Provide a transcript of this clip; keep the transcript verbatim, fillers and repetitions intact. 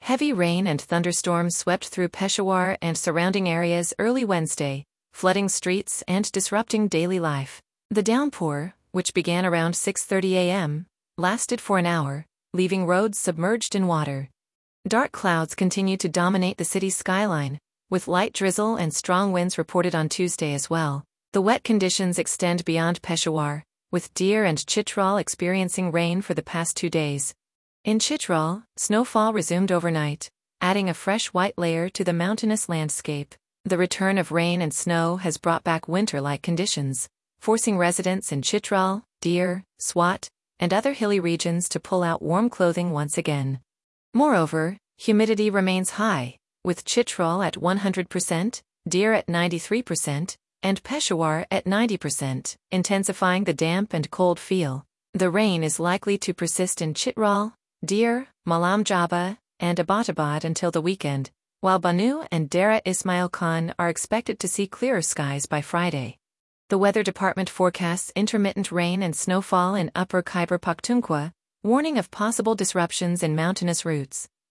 Heavy rain and thunderstorms swept through Peshawar and surrounding areas early Wednesday, flooding streets and disrupting daily life. The downpour, which began around six thirty a m, lasted for an hour, leaving roads submerged in water. Dark clouds continued to dominate the city's skyline, with light drizzle and strong winds reported on Tuesday as well. The wet conditions extend beyond Peshawar, with Dir and Chitral experiencing rain for the past two days. In Chitral, snowfall resumed overnight, adding a fresh white layer to the mountainous landscape. The return of rain and snow has brought back winter-like conditions, forcing residents in Chitral, Dir, Swat, and other hilly regions to pull out warm clothing once again. Moreover, humidity remains high, with Chitral at one hundred percent, Dir at ninety-three percent, and Peshawar at ninety percent, intensifying the damp and cold feel. The rain is likely to persist in Chitral, Dir, Malam Jaba, and Abbottabad until the weekend, while Bannu and Dera Ismail Khan are expected to see clearer skies by Friday. The weather department forecasts intermittent rain and snowfall in Upper Khyber Pakhtunkhwa, warning of possible disruptions in mountainous routes.